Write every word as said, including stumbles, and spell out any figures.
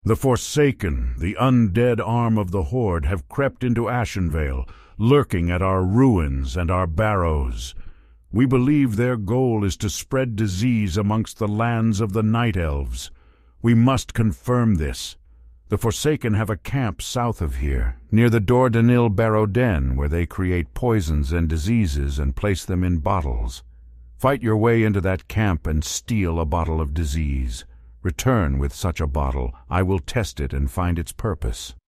The Forsaken, the undead arm of the Horde, have crept into Ashenvale, lurking at our ruins and our barrows. We believe their goal is to spread disease amongst the lands of the Night Elves. We must confirm this. The Forsaken have a camp south of here, near the Dordanil Barrow Den, where they create poisons and diseases and place them in bottles. Fight your way into that camp and steal a bottle of disease. Return with such a bottle. I will test it and find its purpose.